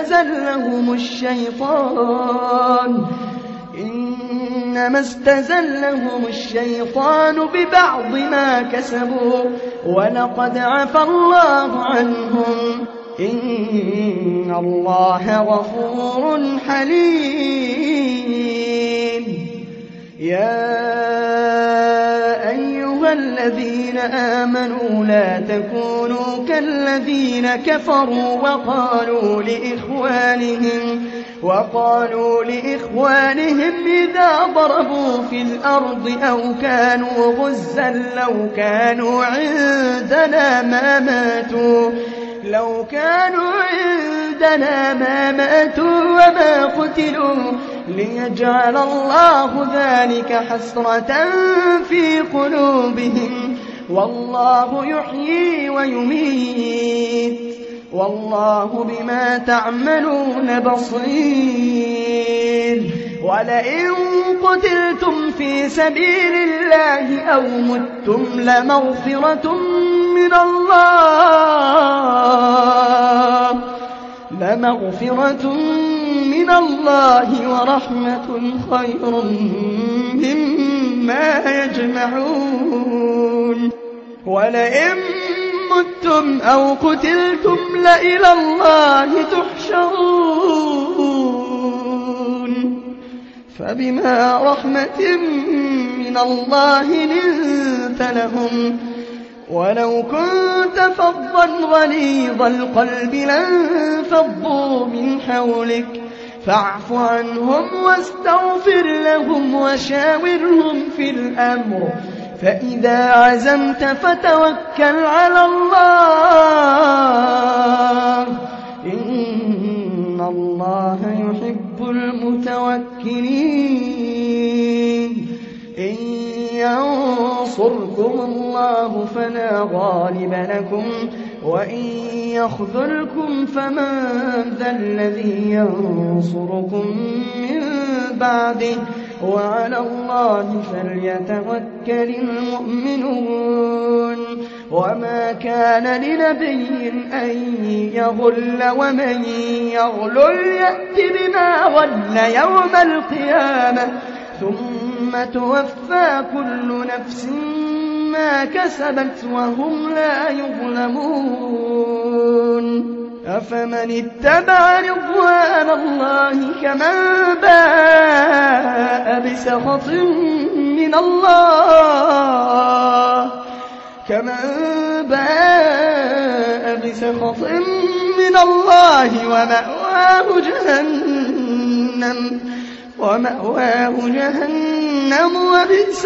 استزلهم الشيطان ببعض ما كسبوا ولقد عفى الله عنهم إن الله غفور حليم يا أيها الذين آمنوا لا تكونوا كالذين كفروا وقالوا لإخوانهم إذا ضربوا في الأرض أو كانوا غزا لو كانوا عندنا ما ماتوا وما قتلوا ليجعل الله ذلك حسرة في قلوبهم والله يحيي ويميت والله بما تعملون بصير ولئن قتلتم في سبيل الله أو متم لمغفرة من الله ورحمة خير مما يجمعون ولئن متم أو قتلتم لإلى الله تحشرون فبما رحمة من الله لنت لهم ولو كنت فظا غليظ القلب لانفضوا من حولك فاعف عنهم واستغفر لهم وشاورهم في الأمر فإذا عزمت فتوكل على الله إن الله يحب المتوكلين إن ينصركم الله فلا غالب لكم وإن يخذلكم فمن ذا الذي ينصركم من بعده وعلى الله فليتوكل المؤمنون وما كان لنبي أن يغل ومن يغلل يأت بما غل يوم القيامة ثم توفى كل نفس ما كسبت وهم لا يظلمون أفمن اتبع رضوان الله كمن باء بسخط من من الله كمن باء بسخط من الله ومأواه جهنم وبئس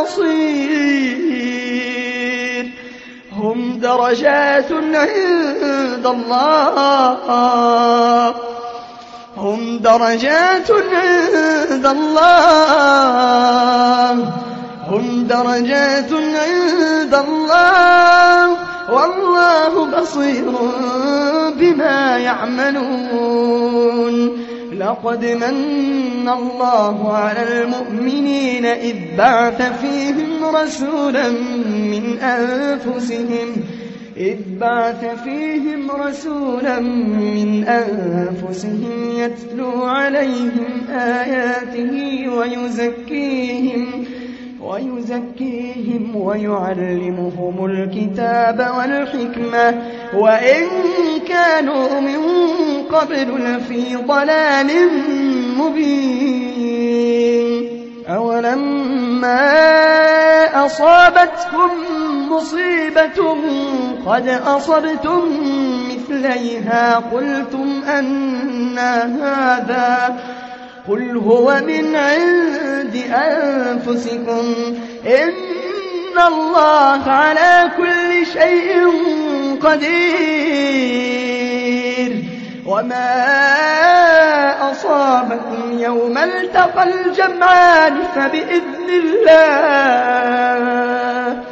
المصير هم درجات عند الله والله بصير بما يعملون لقد من الله على المؤمنين إذ بعث فيهم رسولا من أنفسهم يتلو عليهم آياته ويزكيهم ويعلمهم الكتاب والحكمة وإن كانوا من قبل لفي ضلال مبين أولما أصابتكم مصيبة قد أصبتم مثليها قلتم أنى هذا قل هو من عند أنفسكم إن الله على كل شيء قدير وما أصابكم يوم التقى الجمعان فبإذن الله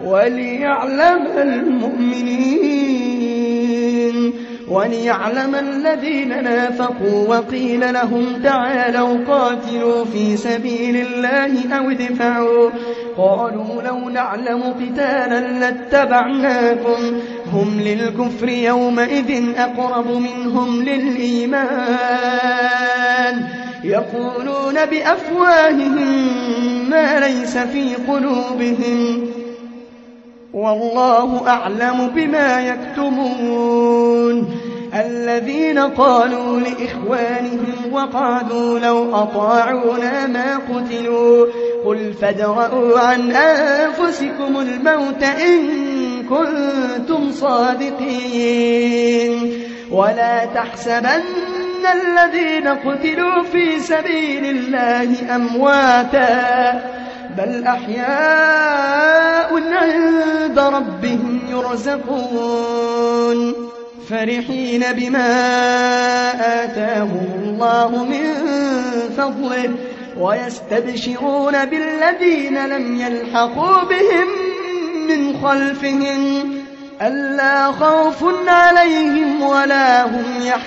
وليعلم الذين نافقوا وقيل لهم تعالوا قاتلوا في سبيل الله أو ادفعوا قالوا لو نعلم قتالا لاتبعناكم هم للكفر يومئذ أقرب منهم للإيمان يقولون بأفواههم ما ليس في قلوبهم والله أعلم بما يكتمون الذين قالوا لإخوانهم وقعدوا لو أطاعونا ما قتلوا قل فادرءوا عن أنفسكم الموت إن كنتم صادقين ولا تحسبن الذين قتلوا في سبيل الله أمواتا بل أحياء عند ربهم يرزقون فرحين بما آتاهم الله من فضله ويستبشرون بالذين لم يلحقوا بهم من خلفهم ألا خوف عليهم ولا هم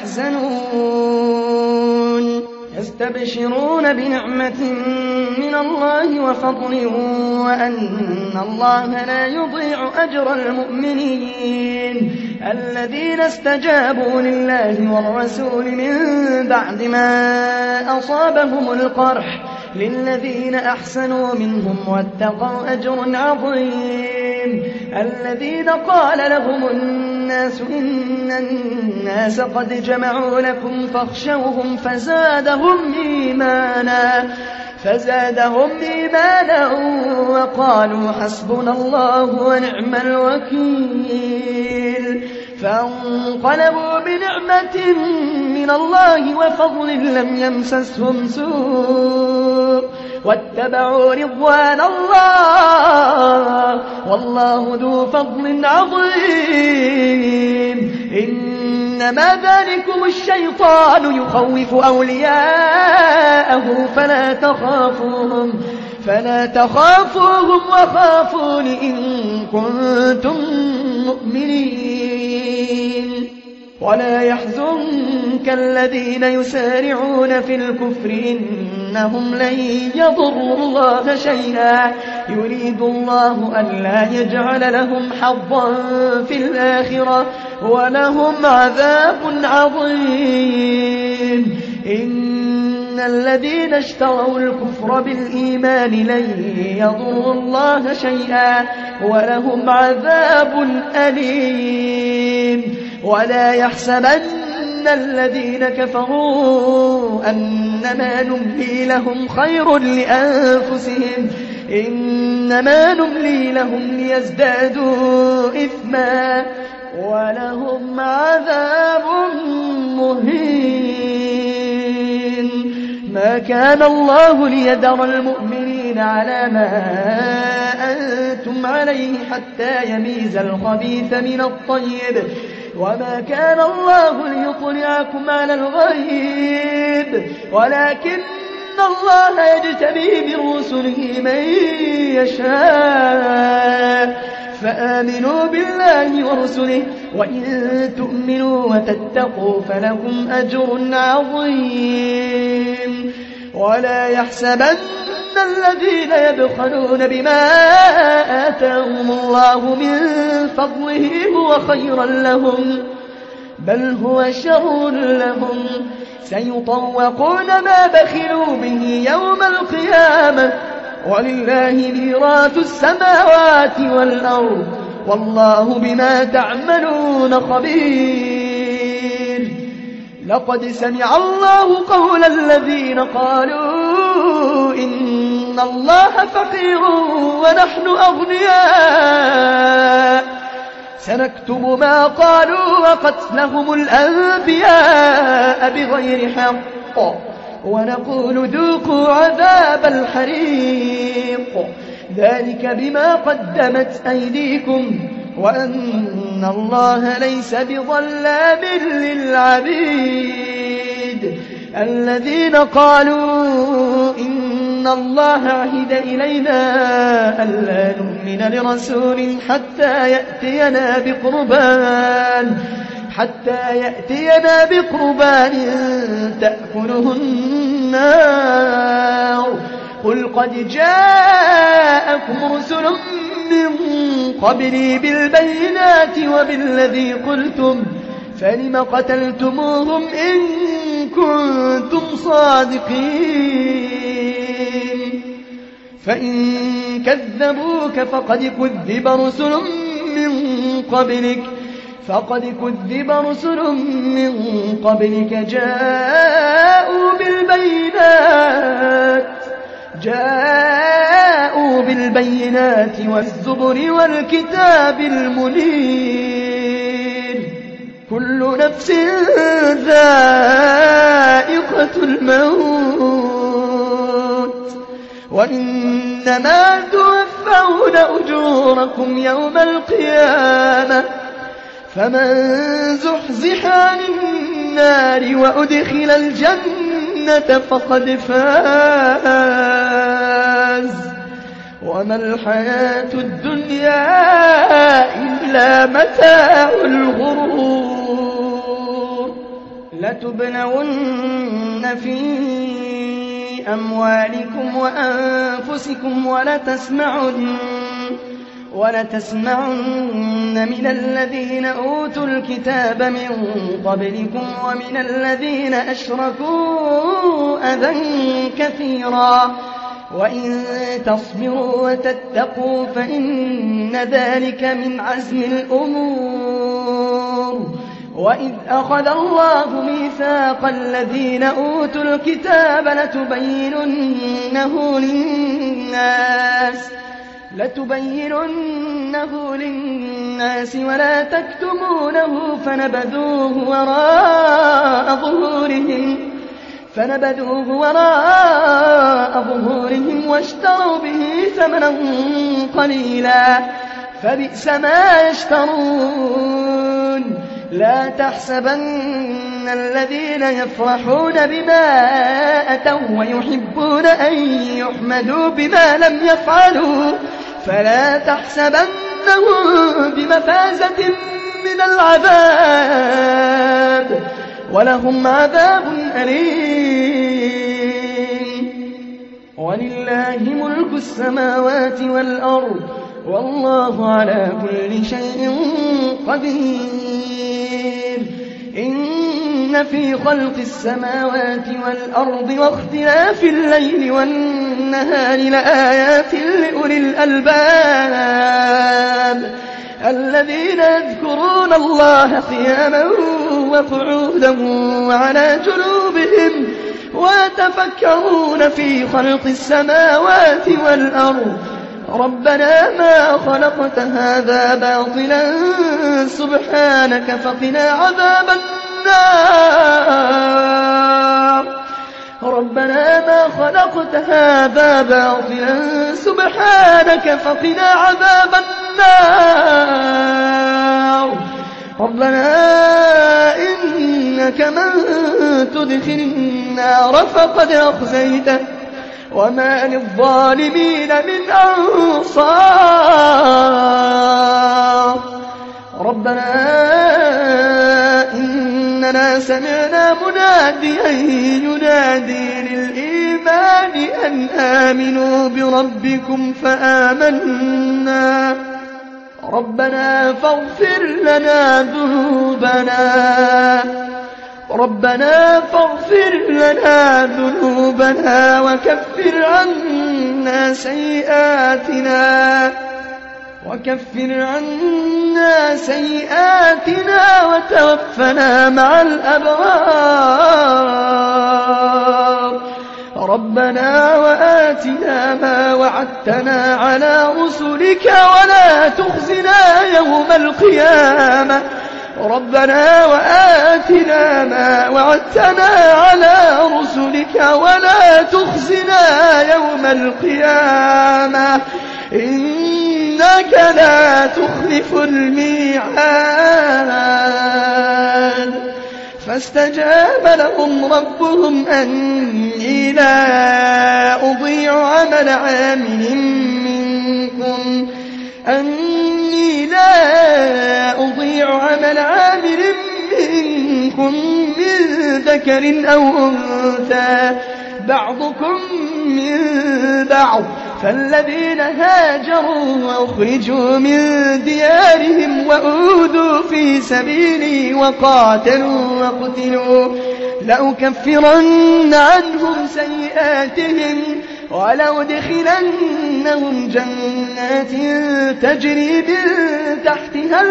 يحزنون يستبشرون بنعمة من الله وفضل وأن الله لا يضيع أجر المؤمنين الذين استجابوا لله والرسول من بعد ما أصابهم القرح للذين أحسنوا منهم واتقوا أجر عظيم الذين قال لهم الناس إن الناس قد جمعوا لكم فاخشوهم فزادهم إيمانا وقالوا حسبنا الله ونعم الوكيل فانقلبوا بنعمة من الله وفضل لم يمسسهم سوء واتبعوا رضوان الله والله ذو فضل عظيم إنما ذلكم الشيطان يخوف أولياءه فلا تخافوهم وخافون إن كنتم مؤمنين ولا يحزنك الذين يسارعون في الكفر إنهم لن يضروا الله شيئا يريد الله ألا يجعل لهم حظا في الآخرة ولهم عذاب عظيم إن الذين اشتروا الكفر بالإيمان لن يضروا الله شيئا ولهم عذاب أليم ولا يحسبن الذين كفروا أنما نملي لهم خير لأنفسهم إنما نملي لهم ليزدادوا إثما ولهم عذاب مهين. ما كان الله ليذر المؤمنين على ما أنتم عليه حتى يميز الخبيث من الطيب وما كان الله ليطلعكم على الغيب ولكن الله يجتبي من رسله من يشاء فآمنوا بالله ورسله وإن تؤمنوا وتتقوا فلكم أجر عظيم. ولا يحسبن الذين يبخلون بما آتاهم الله من فضله هو خيرا لهم بل هو شر لهم سيطوقون ما بخلوا به يوم القيامة ولله ميراث السماوات والأرض والله بما تعملون خبير. لقد سمع الله قول الذين قالوا إن الله فقير ونحن أغنياء سنكتب ما قالوا وقتلهم الأنبياء بغير حق ونقول ذوقوا عذاب الحريق ذلك بما قدمت أيديكم وأن الله ليس بظلام للعبيد. الذين قالوا إن الله عهد إلينا ألا نؤمن لرسول حتى يأتينا بقربان تأكله النار قل قد جاءكم رسل من قبلي بالبينات وبالذي قلتم فلم قتلتموهم إن كنتم صادقين. فإن كذبوك فقد كذب رسل من قبلك جاءوا بالبينات والزبر والكتاب المنير. كل نفس ذائقة الموت وإنما توفون أجوركم يوم القيامة فمن زحزح عن النار وأدخل الجنة فقد فاز وما الحياة الدنيا إلا متاع الغرور. لتبلون في أموالكم وأنفسكم ولتسمعن من الذين أوتوا الكتاب من قبلكم ومن الذين أشركوا أذى كثيرا وإن تصبروا وتتقوا فإن ذلك من عزم الأمور. وإذ أخذ الله ميثاق الذين أوتوا الكتاب لتبيننه للناس ولا تكتمونه فنبذوه وراء ظهورهم واشتروا به ثمنا قليلا فبئس ما يشترون. لا تحسبن الذين يفرحون بما أتوا ويحبون أن يحمدوا بما لم يفعلوا فلا تحسبنهم بمفازة من العذاب ولهم عذاب أليم. ولله ملك السماوات والأرض والله على كل شيء قدير. إن في خلق السماوات والأرض واختلاف الليل والنهار لآيات لأولي الألباب الذين يذكرون الله قياما وقعودا ويتفكرون في خلق السماوات والأرض ربنا ما خلقت هذا باطلا سبحانك فقنا عذاب النار ربنا ما خلقت هذا باطلا سبحانك فقنا عذاب النار ربنا إنك من تدخل النار فقد أخزيته وما للظالمين من أنصار ربنا إننا سمعنا مناديا ينادي للإيمان أن آمنوا بربكم فآمنا ربنا فاغفر لنا ذنوبنا وكفر عنا سيئاتنا وتوفنا مع الأبرار ربنا وآتنا ما وعدتنا على رسلك ولا تخزنا يوم القيامة ربنا وآتنا ما وعدتنا على رسلك ولا تخزنا يوم القيامة إنك لا تخلف الميعاد فاستجاب لهم ربهم أني لا أضيع عمل عامل منكم من ذكر أو أنثى بعضكم من بعض فالذين هاجروا وأخرجوا من ديارهم وأوذوا في سبيلي وقاتلوا وقتلوا لأكفرن عنهم سيئاتهم ولأدخلنهم جنات تجري من تحتها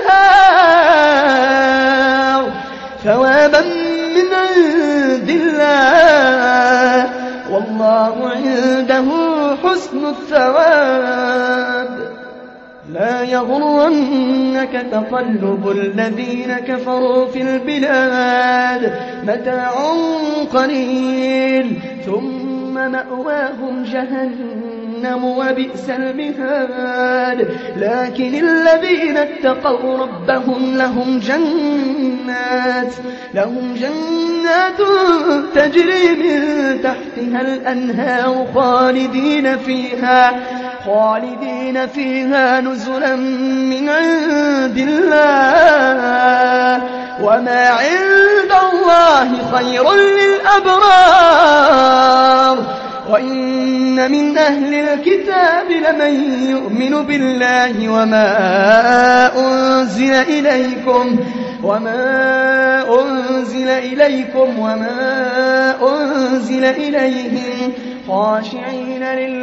الأنهار ثوابا من عند الله والله عنده حسن الثواب لا يغرنك تقلب الذين كفروا في البلاد متاع قليل ثم مأواهم جهنم وبئس المهاد لكن الذين اتقوا ربهم لهم جنات تجري من تحتها الأنهار خالدين فيها نزلا من عند الله وما عند الله خير للأبرار وإن من أهل الكتاب لمن يؤمن بالله وما أنزل إليكم وما أنزل إليهم خاشعين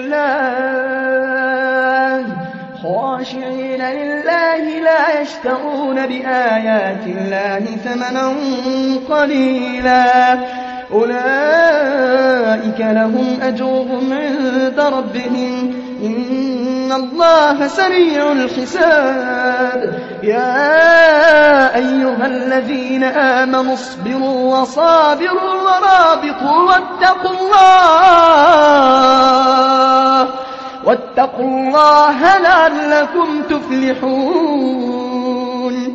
لله لا يشترون بآيات الله ثمنا قليلا أولئك لهم أجرهم عند ربهم إن الله سريع الحساب يا أيها الذين آمنوا اصبروا وصابروا ورابطوا واتقوا الله لعلكم تفلحون